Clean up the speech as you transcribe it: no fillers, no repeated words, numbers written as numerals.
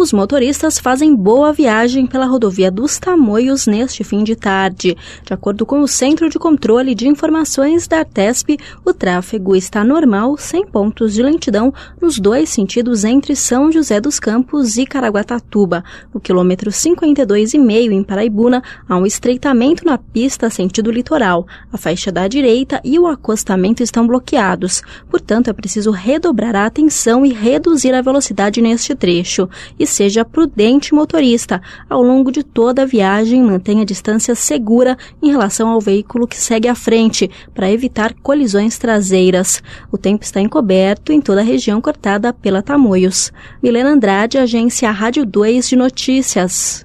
os motoristas fazem boa viagem pela rodovia dos Tamoios neste fim de tarde. De acordo com o Centro de Controle de Informações da Artesp, o tráfego está normal, sem pontos de lentidão, nos 2 sentidos entre São José dos Campos e Caraguatatuba. No quilômetro 52,5 em Paraibuna, há um estreitamento na pista sentido litoral. A faixa da direita e o acostamento estão bloqueados. Portanto, é preciso redobrar a atenção e reduzir a velocidade neste trecho. E seja prudente, motorista. Ao longo de toda a viagem, mantenha a distância segura em relação ao veículo que segue à frente, para evitar colisões traseiras. O tempo está encoberto em toda a região cortada pela Tamoios. Milena Andrade, Agência Rádio 2 de Notícias.